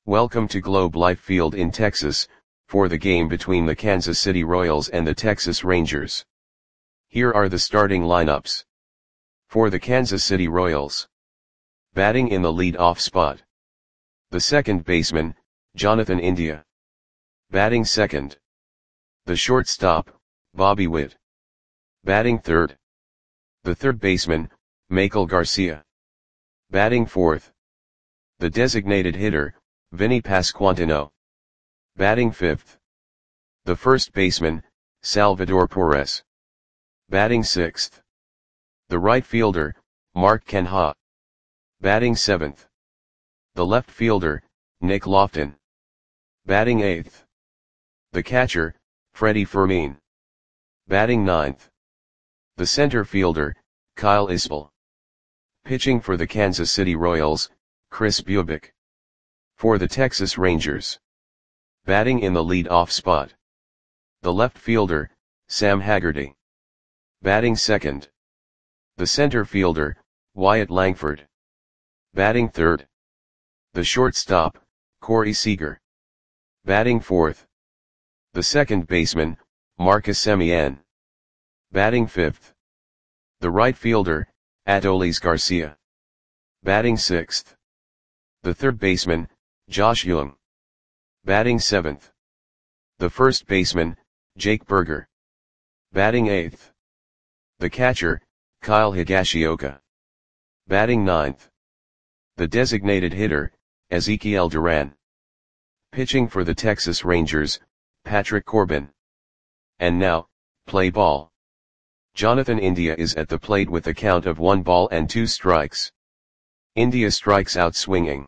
Welcome to Globe Life Field in Texas, for the game between the Kansas City Royals and the Texas Rangers. Here are the starting lineups. For the Kansas City Royals. Batting in the lead-off spot. The second baseman, Jonathan India. Batting second. The shortstop, Bobby Witt. Batting third. The third baseman, Maikel Garcia. Batting fourth. The designated hitter, Vinny Pasquantino. Batting fifth. The first baseman, Salvador Perez. Batting sixth. The right fielder, Mark Canha. Batting seventh. The left fielder, Nick Loftin. Batting eighth. The catcher, Freddie Fermin. Batting ninth. The center fielder, Kyle Isbell. Pitching for the Kansas City Royals, Kris Bubic. For the Texas Rangers. Batting in the lead-off spot. The left fielder, Sam Haggerty. Batting second. The center fielder, Wyatt Langford. Batting third. The shortstop, Corey Seager. Batting fourth. The second baseman, Marcus Semien. Batting fifth. The right fielder, Adolis Garcia. Batting sixth. The third baseman, Josh Jung. Batting seventh. The first baseman, Jake Burger. Batting eighth. The catcher, Kyle Higashioka. Batting ninth. The designated hitter, Ezekiel Duran. Pitching for the Texas Rangers, Patrick Corbin. And now, play ball. Jonathan India is at the plate with a count of 1 ball and 2 strikes. India strikes out swinging.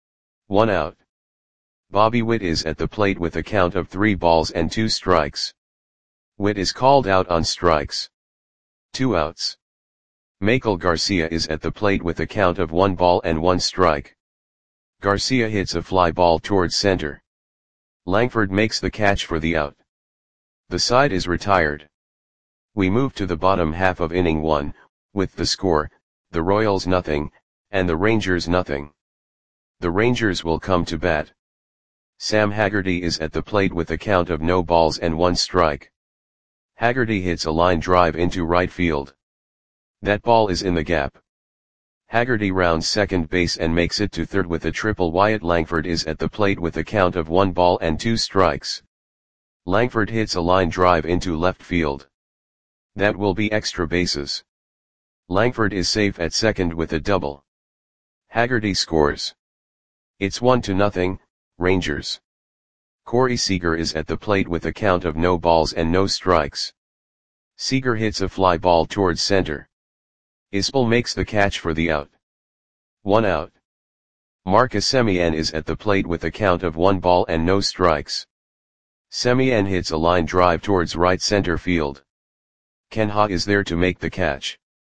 1 out. Bobby Witt is at the plate with a count of 3 balls and 2 strikes. Witt is called out on strikes. 2 outs. Maikel Garcia is at the plate with a count of 1 ball and 1 strike. Garcia hits a fly ball towards center. Langford makes the catch for the out. The side is retired. We move to the bottom half of inning 1, with the score, the Royals nothing, and the Rangers nothing. The Rangers will come to bat. Sam Haggerty is at the plate with a count of no balls and 1 strike. Haggerty hits a line drive into right field. That ball is in the gap. Haggerty rounds second base and makes it to third with a triple. Wyatt Langford is at the plate with a count of 1 ball and 2 strikes. Langford hits a line drive into left field. That will be extra bases. Langford is safe at second with a double. Haggerty scores. It's 1-0, Rangers. Corey Seager is at the plate with a count of no balls and no strikes. Seager hits a fly ball towards center. Isbell makes the catch for the out. 1 out. Marcus Semien is at the plate with a count of 1 ball and no strikes. Semien hits a line drive towards right center field. Canha is there to make the catch.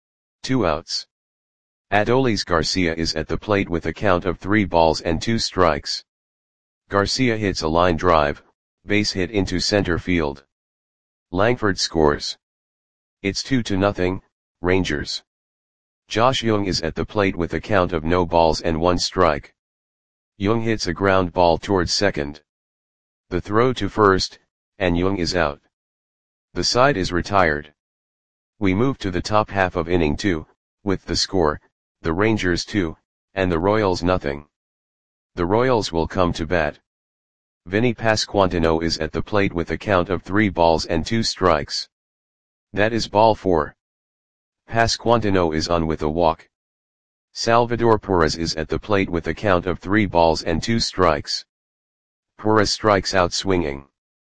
2 outs. Adolis Garcia is at the plate with a count of 3 balls and 2 strikes. Garcia hits a line drive, base hit into center field. Langford scores. It's 2-0, Rangers. Josh Jung is at the plate with a count of no balls and 1 strike. Jung hits a ground ball towards second. The throw to first, and Jung is out. The side is retired. We move to the top half of inning 2, with the score, the Rangers 2, and the Royals nothing. The Royals will come to bat. Vinny Pasquantino is at the plate with a count of 3 balls and 2 strikes. That is ball 4. Pasquantino is on with a walk. Salvador Perez is at the plate with a count of 3 balls and 2 strikes. Perez strikes out swinging.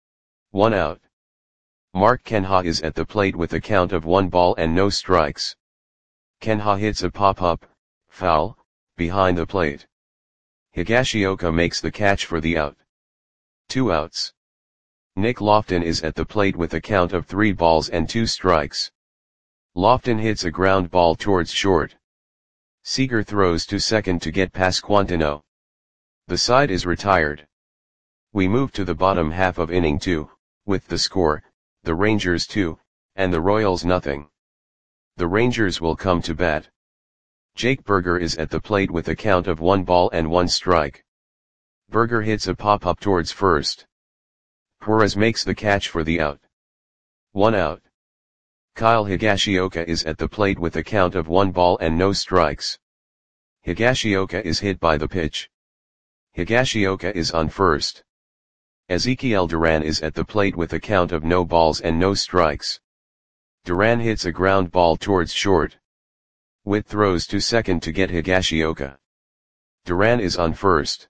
1 out. Mark Canha is at the plate with a count of 1 ball and no strikes. Canha hits a pop-up, foul, behind the plate. Higashioka makes the catch for the out. 2 outs. Nick Loftin is at the plate with a count of 3 balls and 2 strikes. Loftin hits a ground ball towards short. Seager throws to second to get Pasquantino. The side is retired. We move to the bottom half of inning 2, with the score, the Rangers 2, and the Royals nothing. The Rangers will come to bat. Jake Burger is at the plate with a count of 1 ball and 1 strike. Berger hits a pop-up towards first. Perez makes the catch for the out. 1 out. Kyle Higashioka is at the plate with a count of 1 ball and no strikes. Higashioka is hit by the pitch. Higashioka is on first. Ezekiel Duran is at the plate with a count of no balls and no strikes. Duran hits a ground ball towards short. Witt throws to second to get Higashioka. Duran is on first.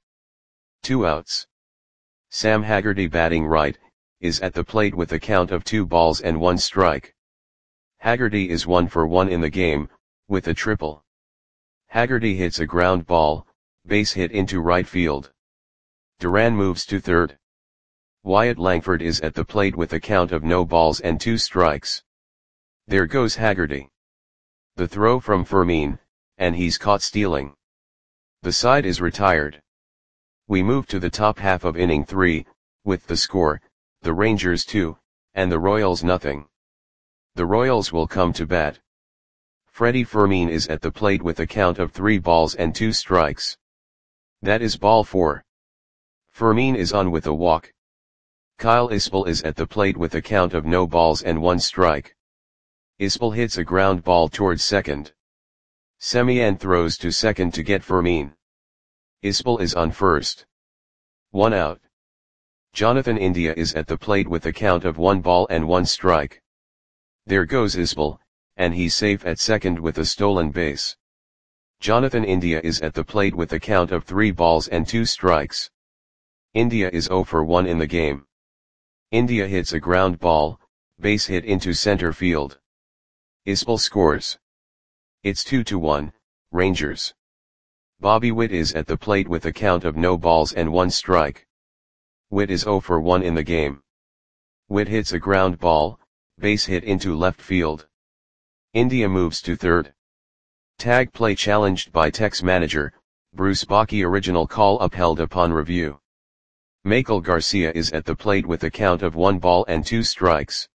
2 outs. Sam Haggerty, batting right, is at the plate with a count of 2 balls and 1 strike. Haggerty is 1 for 1 in the game, with a triple. Haggerty hits a ground ball, base hit into right field. Duran moves to third. Wyatt Langford is at the plate with a count of no balls and 2 strikes. There goes Haggerty. The throw from Fermin, and he's caught stealing. The side is retired. We move to the top half of inning 3, with the score, the Rangers 2, and the Royals nothing. The Royals will come to bat. Freddie Fermin is at the plate with a count of 3 balls and 2 strikes. That is ball 4. Fermin is on with a walk. Kyle Isbell is at the plate with a count of no balls and 1 strike. Isbell hits a ground ball towards second. Semien throws to second to get Fermin. Isbell is on first. 1 out. Jonathan India is at the plate with a count of 1 ball and 1 strike. There goes Isbell, and he's safe at second with a stolen base. Jonathan India is at the plate with a count of 3 balls and 2 strikes. India is 0 for 1 in the game. India hits a ground ball, base hit into center field. Isbell scores. It's 2-1, Rangers. Bobby Witt is at the plate with a count of no balls and 1 strike. Witt is 0 for 1 in the game. Witt hits a ground ball, base hit into left field. India moves to third. Tag play challenged by Tex manager, Bruce Bochy, original call upheld upon review. Michael Garcia is at the plate with a count of 1 ball and 2 strikes.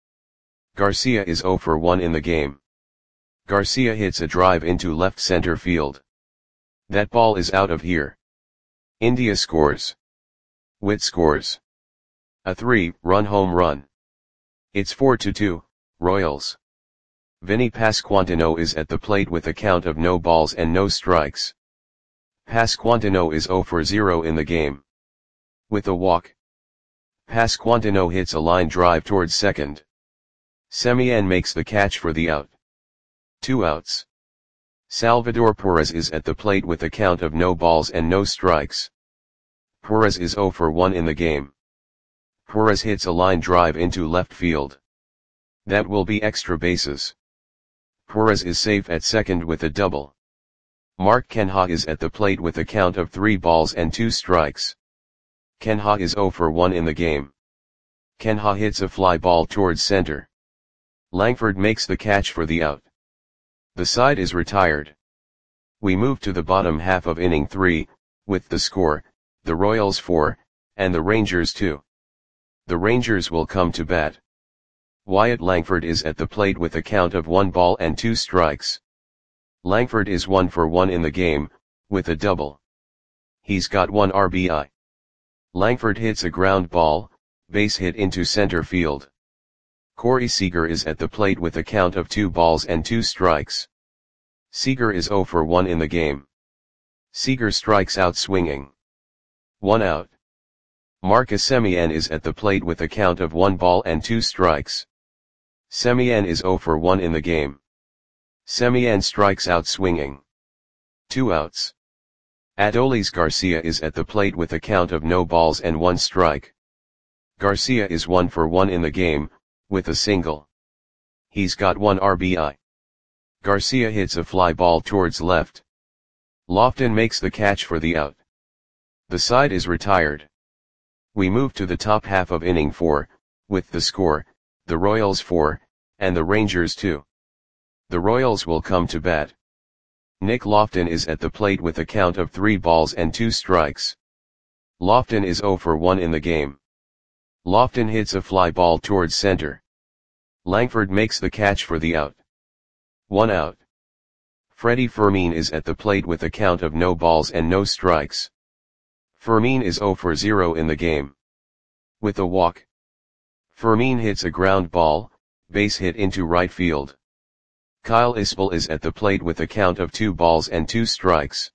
Garcia is 0 for 1 in the game. Garcia hits a drive into left center field. That ball is out of here. India scores. Witt scores. A 3-run home run. It's 4-2, Royals. Vinny Pasquantino is at the plate with a count of no balls and no strikes. Pasquantino is 0 for 0 in the game. With a walk, Pasquantino hits a line drive towards second. Semien makes the catch for the out. 2 outs. Salvador Perez is at the plate with a count of no balls and no strikes. Perez is 0 for 1 in the game. Perez hits a line drive into left field. That will be extra bases. Perez is safe at second with a double. Mark Kenha is at the plate with a count of 3 balls and 2 strikes. Kenha is 0 for 1 in the game. Kenha hits a fly ball towards center. Langford makes the catch for the out. The side is retired. We move to the bottom half of inning 3, with the score, the Royals 4, and the Rangers 2. The Rangers will come to bat. Wyatt Langford is at the plate with a count of 1 ball and 2 strikes. Langford is 1 for 1 in the game, with a double. He's got 1 RBI. Langford hits a ground ball, base hit into center field. Corey Seager is at the plate with a count of 2 balls and 2 strikes. Seager is 0 for 1 in the game. Seager strikes out swinging. 1 out. Marcus Semien is at the plate with a count of 1 ball and 2 strikes. Semien is 0 for 1 in the game. Semien strikes out swinging. 2 outs. Adolis Garcia is at the plate with a count of no balls and 1 strike. Garcia is 1 for 1 in the game, with a single. He's got 1 RBI. Garcia hits a fly ball towards left. Lofton makes the catch for the out. The side is retired. We move to the top half of inning 4, with the score, the Royals 4, and the Rangers 2. The Royals will come to bat. Nick Lofton is at the plate with a count of 3 balls and 2 strikes. Lofton is 0 for 1 in the game. Lofton hits a fly ball towards center. Langford makes the catch for the out. 1 out. Freddie Fermin is at the plate with a count of no balls and no strikes. Fermin is 0 for 0 in the game. With a walk, Fermin hits a ground ball, base hit into right field. Kyle Isbell is at the plate with a count of 2 balls and 2 strikes.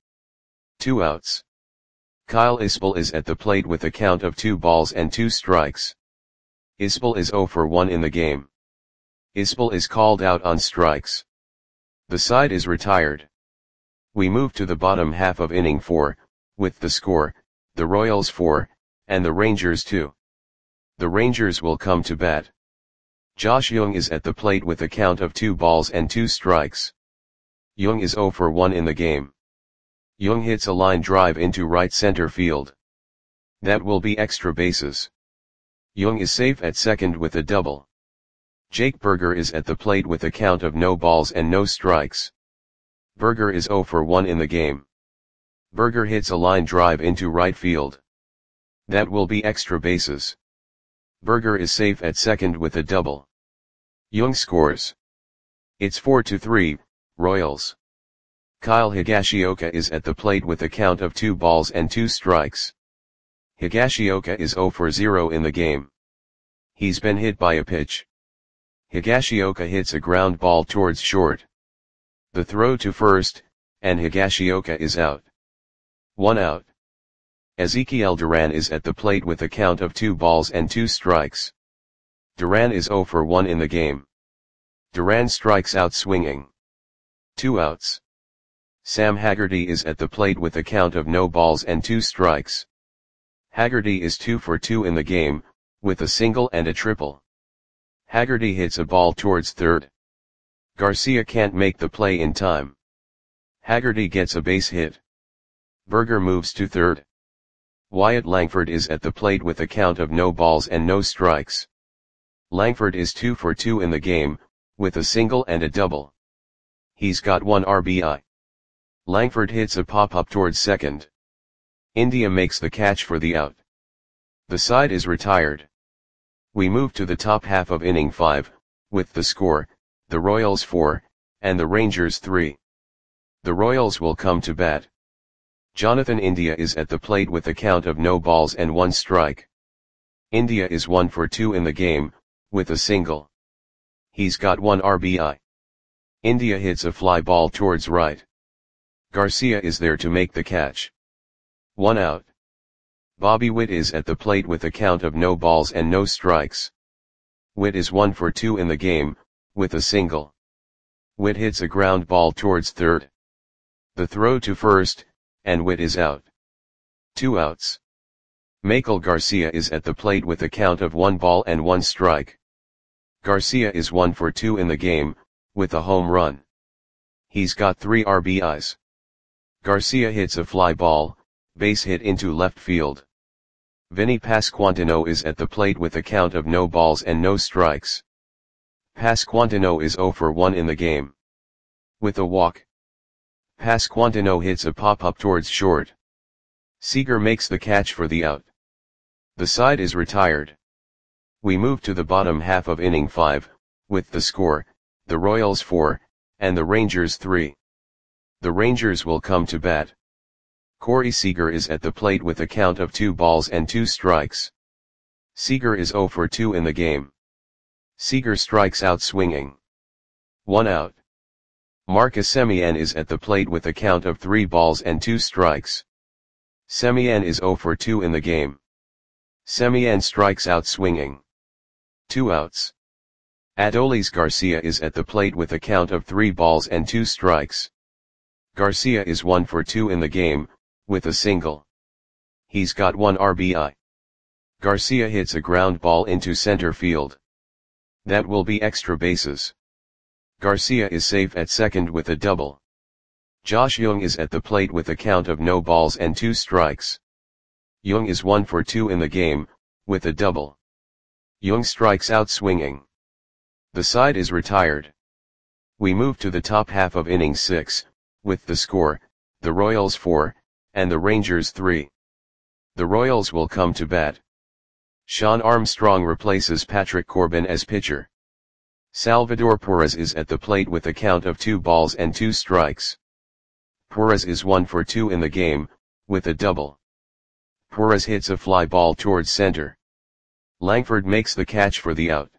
2 outs. Kyle Isbell is at the plate with a count of 2 balls and 2 strikes. Isbell is 0 for 1 in the game. Isbell is called out on strikes. The side is retired. We move to the bottom half of inning 4, with the score, the Royals 4, and the Rangers 2. The Rangers will come to bat. Josh Jung is at the plate with a count of 2 balls and 2 strikes. Jung is 0 for 1 in the game. Jung hits a line drive into right center field. That will be extra bases. Jung is safe at second with a double. Jake Burger is at the plate with a count of no balls and no strikes. Burger is 0 for 1 in the game. Burger hits a line drive into right field. That will be extra bases. Burger is safe at second with a double. Jung scores. It's 4-3, Royals. Kyle Higashioka is at the plate with a count of 2 balls and 2 strikes. Higashioka is 0 for 0 in the game. He's been hit by a pitch. Higashioka hits a ground ball towards short. The throw to first, and Higashioka is out. 1 out. Ezekiel Duran is at the plate with a count of 2 balls and 2 strikes. Duran is 0 for 1 in the game. Duran strikes out swinging. 2 outs. Sam Haggerty is at the plate with a count of no balls and 2 strikes. Haggerty is 2 for 2 in the game, with a single and a triple. Haggerty hits a ball towards third. Garcia can't make the play in time. Haggerty gets a base hit. Burger moves to third. Wyatt Langford is at the plate with a count of no balls and no strikes. Langford is 2 for 2 in the game, with a single and a double. He's got 1 RBI. Langford hits a pop-up towards second. India makes the catch for the out. The side is retired. We move to the top half of inning 5, with the score, the Royals 4, and the Rangers 3. The Royals will come to bat. Jonathan India is at the plate with a count of no balls and 1 strike. India is 1 for 2 in the game, with a single. He's got 1 RBI. India hits a fly ball towards right. Garcia is there to make the catch. 1 out. Bobby Witt is at the plate with a count of no balls and no strikes. Witt is 1 for 2 in the game, with a single. Witt hits a ground ball towards third. The throw to first, and Witt is out. 2 outs. Michael Garcia is at the plate with a count of 1 ball and 1 strike. Garcia is 1 for 2 in the game, with a home run. He's got 3 RBIs. Garcia hits a fly ball, base hit into left field. Vinny Pasquantino is at the plate with a count of no balls and no strikes. Pasquantino is 0 for 1 in the game. With a walk, Pasquantino hits a pop-up towards short. Seager makes the catch for the out. The side is retired. We move to the bottom half of inning 5, with the score, the Royals 4, and the Rangers 3. The Rangers will come to bat. Corey Seager is at the plate with a count of 2 balls and 2 strikes. Seager is 0 for 2 in the game. Seager strikes out swinging. 1 out. Marcus Semien is at the plate with a count of 3 balls and 2 strikes. Semien is 0 for 2 in the game. Semien strikes out swinging. 2 outs. Adolis Garcia is at the plate with a count of 3 balls and 2 strikes. Garcia is 1 for 2 in the game, with a single. He's got 1 RBI. Garcia hits a ground ball into center field. That will be extra bases. Garcia is safe at second with a double. Josh Jung is at the plate with a count of no balls and 2 strikes. Jung is 1 for 2 in the game, with a double. Jung strikes out swinging. The side is retired. We move to the top half of inning 6, with the score, the Royals 4, and the Rangers 3. The Royals will come to bat. Sean Armstrong replaces Patrick Corbin as pitcher. Salvador Perez is at the plate with a count of 2 balls and 2 strikes. Perez is 1 for 2 in the game, with a double. Perez hits a fly ball towards center. Langford makes the catch for the out.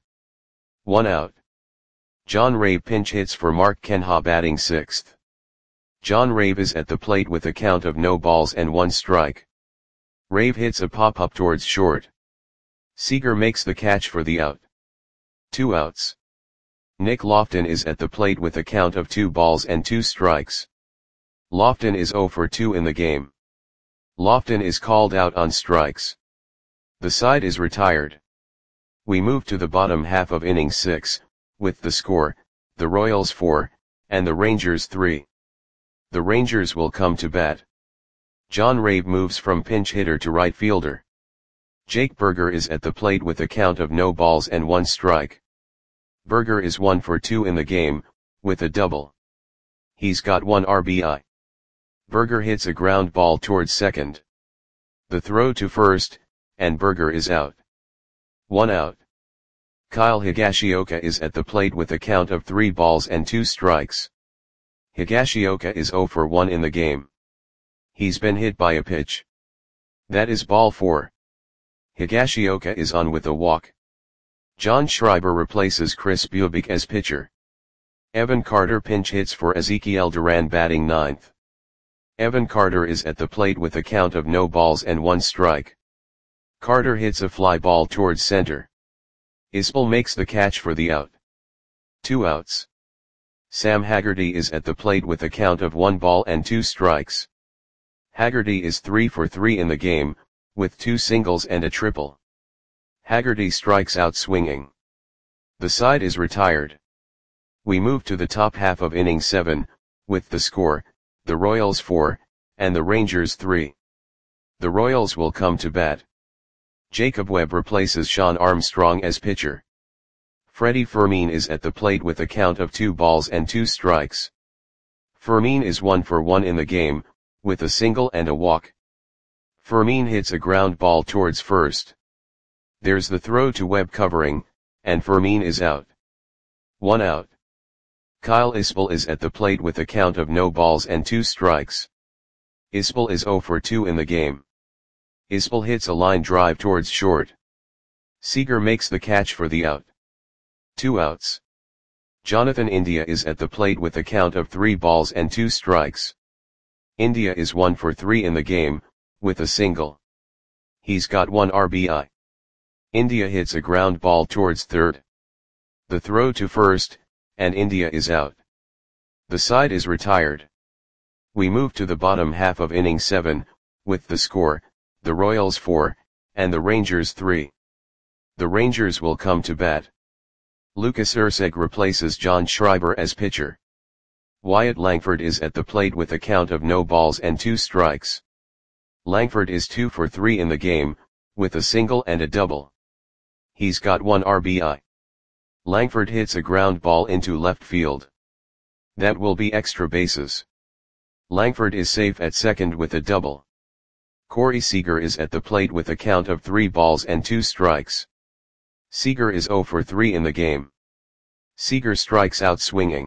1 out. John Rave pinch hits for Mark Kenha batting 6th. John Rave is at the plate with a count of no balls and 1 strike. Rave hits a pop-up towards short. Seager makes the catch for the out. 2 outs. Nick Lofton is at the plate with a count of 2 balls and 2 strikes. Lofton is 0 for 2 in the game. Lofton is called out on strikes. The side is retired. We move to the bottom half of inning 6, with the score, the Royals 4, and the Rangers 3. The Rangers will come to bat. John Rave moves from pinch hitter to right fielder. Jake Burger is at the plate with a count of no balls and 1 strike. Burger is 1 for 2 in the game, with a double. He's got 1 RBI. Burger hits a ground ball towards second. The throw to first, and Burger is out. 1 out. Kyle Higashioka is at the plate with a count of 3 balls and 2 strikes. Higashioka is 0 for 1 in the game. He's been hit by a pitch. That is ball 4. Higashioka is on with a walk. John Schreiber replaces Chris Bubic as pitcher. Evan Carter pinch hits for Ezekiel Duran batting 9th. Evan Carter is at the plate with a count of no balls and 1 strike. Carter hits a fly ball towards center. Isbell makes the catch for the out. 2 outs. Sam Haggerty is at the plate with a count of 1 ball and 2 strikes. Haggerty is 3 for 3 in the game, with 2 singles and a triple. Haggerty strikes out swinging. The side is retired. We move to the top half of inning 7, with the score, the Royals 4, and the Rangers 3. The Royals will come to bat. Jacob Webb replaces Sean Armstrong as pitcher. Freddie Fermin is at the plate with a count of 2 balls and 2 strikes. Fermin is 1 for 1 in the game, with a single and a walk. Fermin hits a ground ball towards first. There's the throw to Webb covering, and Fermin is out. 1 out. Kyle Isbell is at the plate with a count of no balls and 2 strikes. Isbell is 0 for 2 in the game. Isbell hits a line drive towards short. Seager makes the catch for the out. 2 outs. Jonathan India is at the plate with a count of 3 balls and 2 strikes. India is 1 for 3 in the game, with a single. He's got 1 RBI. India hits a ground ball towards third. The throw to first, and India is out. The side is retired. We move to the bottom half of inning 7, with the score, the Royals 4, and the Rangers 3. The Rangers will come to bat. Lucas Erceg replaces John Schreiber as pitcher. Wyatt Langford is at the plate with a count of no balls and 2 strikes. Langford is 2 for 3 in the game, with a single and a double. He's got 1 RBI. Langford hits a ground ball into left field. That will be extra bases. Langford is safe at second with a double. Corey Seager is at the plate with a count of 3 balls and 2 strikes. Seager is 0 for 3 in the game. Seager strikes out swinging.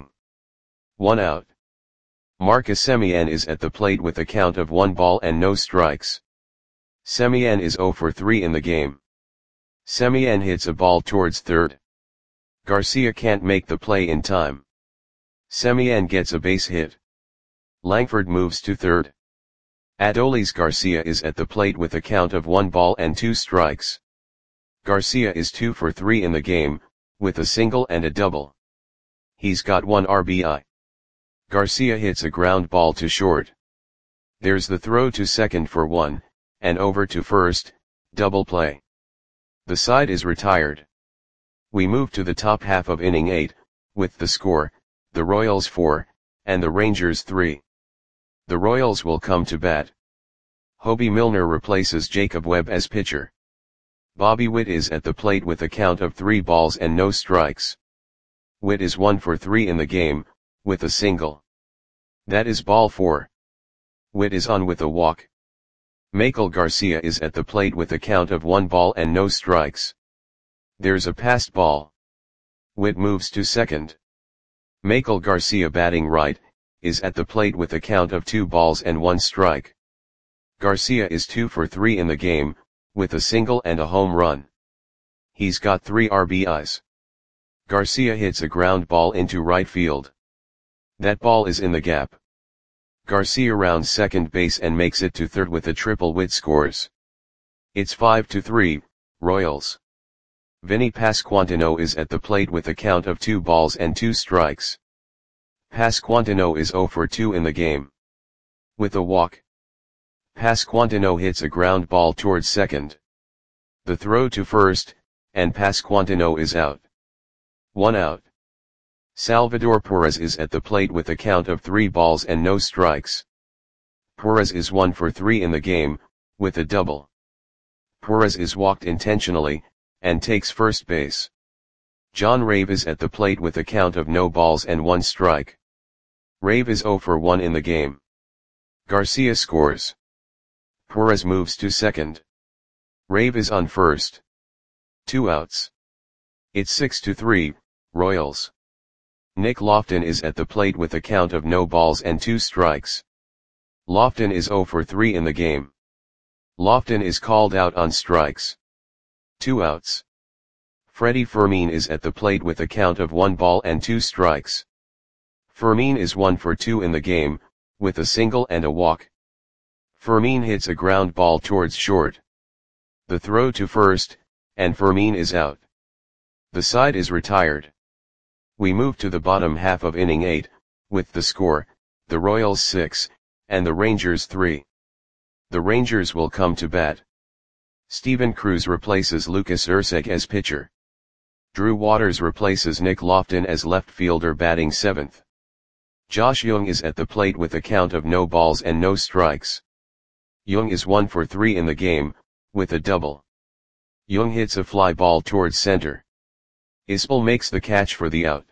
1 out. Marcus Semien is at the plate with a count of 1 ball and no strikes. Semien is 0 for 3 in the game. Semien hits a ball towards third. Garcia can't make the play in time. Semien gets a base hit. Langford moves to third. Adolis Garcia is at the plate with a count of 1 ball and 2 strikes. Garcia is 2 for 3 in the game, with a single and a double. He's got 1 RBI. Garcia hits a ground ball to short. There's the throw to second for 1, and over to first, double play. The side is retired. We move to the top half of inning 8, with the score, the Royals 4, and the Rangers 3. The Royals will come to bat. Hobie Milner replaces Jacob Webb as pitcher. Bobby Witt is at the plate with a count of 3 balls and no strikes. Witt is 1 for 3 in the game, with a single. That is ball 4. Witt is on with a walk. Michael Garcia is at the plate with a count of 1 ball and no strikes. There's a passed ball. Witt moves to second. Michael Garcia batting right, is at the plate with a count of 2 balls and 1 strike. Garcia is 2 for 3 in the game, with a single and a home run. He's got 3 RBIs. Garcia hits a ground ball into right field. That ball is in the gap. Garcia rounds second base and makes it to third with a triple. Witt scores. It's 5-3, Royals. Vinny Pasquantino is at the plate with a count of 2 balls and 2 strikes. Pasquantino is 0 for 2 in the game. With a walk, Pasquantino hits a ground ball towards second. The throw to first, and Pasquantino is out. 1 out. Salvador Perez is at the plate with a count of 3 balls and no strikes. Perez is 1 for 3 in the game, with a double. Perez is walked intentionally, and takes first base. John Rave is at the plate with a count of no balls and 1 strike. Rave is 0 for 1 in the game. Garcia scores. Perez moves to second. Rave is on first. 2 outs. It's 6-3, Royals. Nick Lofton is at the plate with a count of no balls and 2 strikes. Lofton is 0 for 3 in the game. Lofton is called out on strikes. 2 outs. Freddie Fermin is at the plate with a count of 1 ball and 2 strikes. Fermin is 1 for 2 in the game, with a single and a walk. Fermin hits a ground ball towards short. The throw to first, and Fermin is out. The side is retired. We move to the bottom half of inning 8, with the score, the Royals 6, and the Rangers 3. The Rangers will come to bat. Steven Cruz replaces Lucas Erceg as pitcher. Drew Waters replaces Nick Lofton as left fielder batting 7th. Josh Jung is at the plate with a count of no balls and no strikes. Jung is 1 for 3 in the game, with a double. Jung hits a fly ball towards center. Isbell makes the catch for the out.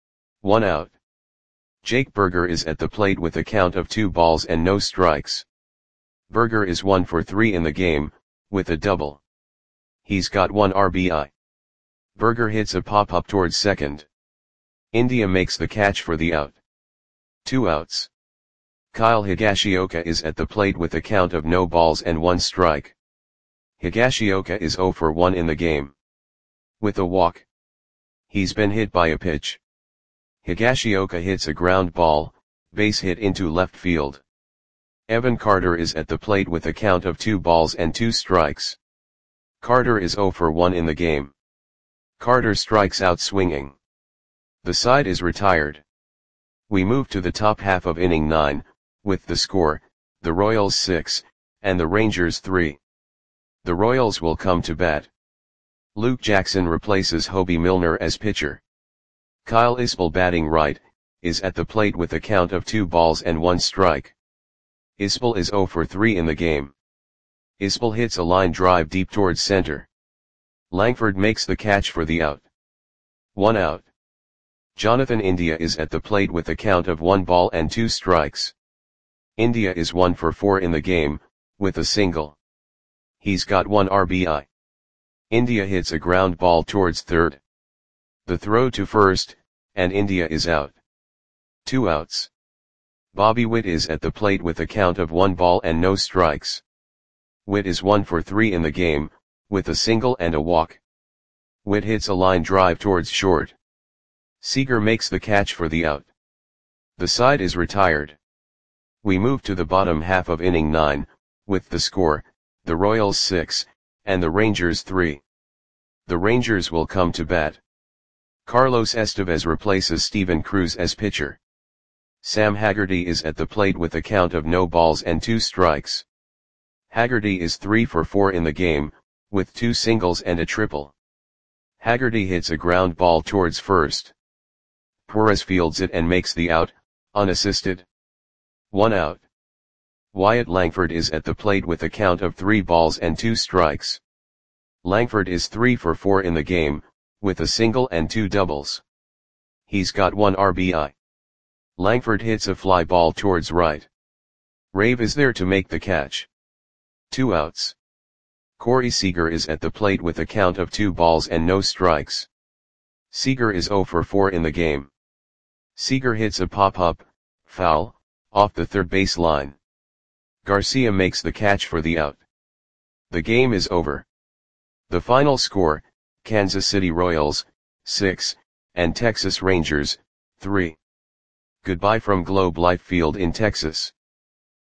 1 out. Jake Burger is at the plate with a count of 2 balls and no strikes. Burger is 1 for 3 in the game, with a double. He's got 1 RBI. Burger hits a pop-up towards second. India makes the catch for the out. 2 outs. Kyle Higashioka is at the plate with a count of no balls and 1 strike. Higashioka is 0 for 1 in the game. With a walk. He's been hit by a pitch. Higashioka hits a ground ball, base hit into left field. Evan Carter is at the plate with a count of 2 balls and 2 strikes. Carter is 0 for 1 in the game. Carter strikes out swinging. The side is retired. We move to the top half of inning 9, with the score, the Royals 6, and the Rangers 3. The Royals will come to bat. Luke Jackson replaces Hobie Milner as pitcher. Kyle Isbell batting right, is at the plate with a count of 2 balls and 1 strike. Isbell is 0 for 3 in the game. Isbell hits a line drive deep towards center. Langford makes the catch for the out. 1 out. Jonathan India is at the plate with a count of 1 ball and 2 strikes. India is 1 for 4 in the game, with a single. He's got 1 RBI. India hits a ground ball towards third. The throw to first, and India is out. 2 outs. Bobby Witt is at the plate with a count of 1 ball and no strikes. Witt is 1 for 3 in the game, with a single and a walk. Witt hits a line drive towards short. Seager makes the catch for the out. The side is retired. We move to the bottom half of inning 9, with the score, the Royals 6, and the Rangers 3. The Rangers will come to bat. Carlos Estevez replaces Steven Cruz as pitcher. Sam Haggerty is at the plate with a count of no balls and 2 strikes. Haggerty is 3 for 4 in the game, with 2 singles and a triple. Haggerty hits a ground ball towards first. Perez fields it and makes the out, unassisted. 1 out. Wyatt Langford is at the plate with a count of 3 balls and 2 strikes. Langford is 3 for 4 in the game, with a single and 2 doubles. He's got 1 RBI. Langford hits a fly ball towards right. Rave is there to make the catch. 2 outs. Corey Seager is at the plate with a count of 2 balls and no strikes. Seager is 0 for 4 in the game. Seager hits a pop-up, foul, off the third base line. Garcia makes the catch for the out. The game is over. The final score, Kansas City Royals, 6, and Texas Rangers, 3. Goodbye from Globe Life Field in Texas.